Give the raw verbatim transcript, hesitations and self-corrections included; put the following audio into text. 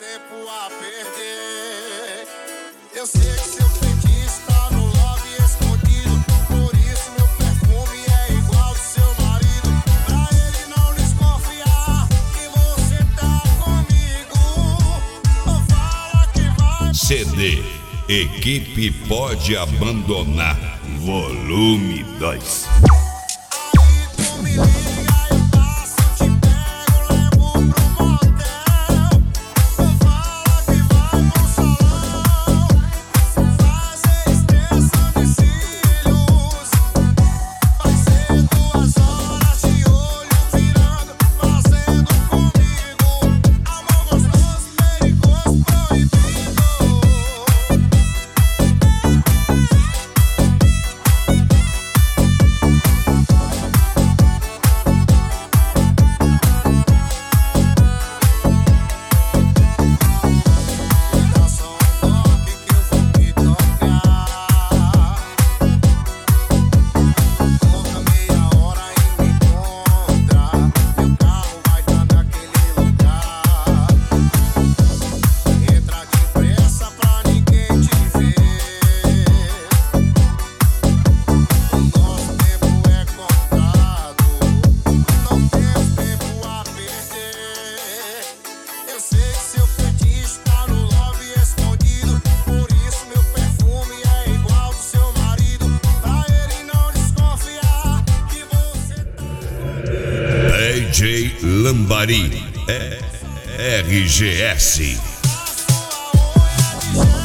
tempo a perder. Eu sei que seu feitiço tá no lobby escondido, por isso meu perfume é igual do seu marido. Pra ele não desconfiar que você tá comigo, ou fala que vai. C D Equipe Pode Abandonar, volume dois. Aí tu me liga, eu passo, te pego, levo pro motel. Ou fala que vai pro salão, fazer extensão de cílios. Vai ser duas horas de olho virando, fazendo comigo amor gostoso, perigoso, proibido. Dá só um toque que eu vou me tocar. Conta meia hora e me encontra. Meu carro vai estar naquele lugar. Entra depressa pra ninguém te ver. O nosso tempo é contado, não temos tempo a perder. Eu sei que seu feitiço tá no lobby escondido, por isso meu perfume é igual do seu marido. Pra ele não desconfiar que você tá. D J Lambari, é R G S. A sua unha de gel.